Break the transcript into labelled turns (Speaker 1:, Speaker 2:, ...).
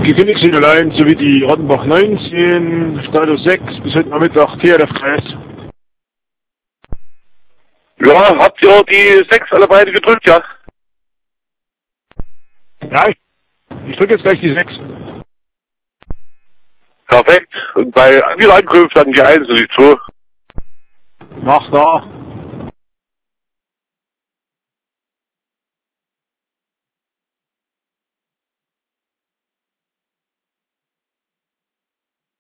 Speaker 1: die Königsegeleien sowie die Rottenbach 19, Status 6, bis heute Nachmittag TRF 3.
Speaker 2: Ja, habt ihr die 6 alle beide gedrückt, ja?
Speaker 1: Ja, ich drücke jetzt gleich die 6.
Speaker 2: Perfekt. Und bei Wiederankunft dann die 1 und die 2.
Speaker 1: Mach da.